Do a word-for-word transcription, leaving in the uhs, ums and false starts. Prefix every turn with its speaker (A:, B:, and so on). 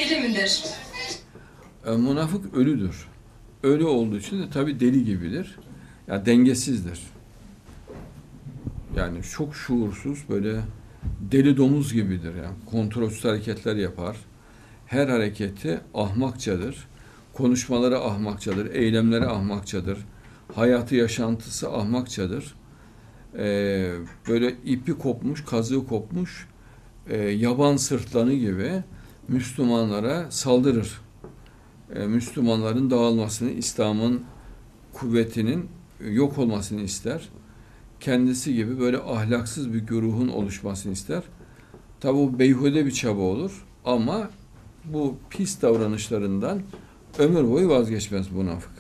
A: deli midir?
B: E, münafık ölüdür. Ölü olduğu için de tabii deli gibidir. Ya yani dengesizdir. Yani çok şuursuz, böyle deli domuz gibidir. Yani kontrolsüz hareketler yapar. Her hareketi ahmakçadır. Konuşmaları ahmakçadır, eylemleri ahmakçadır. Hayatı, yaşantısı ahmakçadır. Ee, böyle ipi kopmuş, kazığı kopmuş, e, yaban sırtlanı gibi Müslümanlara saldırır. E, Müslümanların dağılmasını, İslam'ın kuvvetinin yok olmasını ister. Kendisi gibi böyle ahlaksız bir güruhun oluşmasını ister. Tabi bu beyhude bir çaba olur ama bu pis davranışlarından ömür boyu vazgeçmez bu münafık.